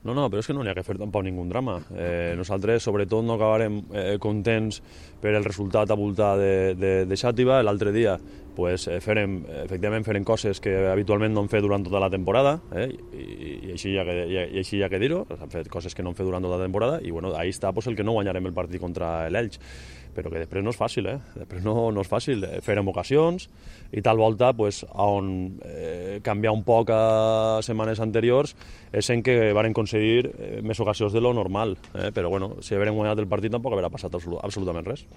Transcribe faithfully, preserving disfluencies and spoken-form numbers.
No, no, però és que no n'hi ha que fer tampoc ningú drama. Eh, nosaltres, sobretot, no acabarem eh, contents per el resultat abultat de, de, de Xàtiva. L'altre dia pues, eh, farem, efectivament farem coses que habitualment no hem fet durant tota la temporada, eh, i, i, així hi ha que, i, i així hi ha que dir-ho, hem fet coses que no hem fet durant tota la temporada, i bueno, ahí està pues, el que no guanyarem el partit contra l'Elx, però que després no és fàcil, eh? Després no, no és fàcil. Farem ocasions i tal volta, pues, on eh, canviar un poc a setmanes anteriors és en què varen aconseguir eh, més ocasions de lo normal, eh? Però bueno, si haguem guanyat el partit tampoc haurà passat absolut, absolutament res.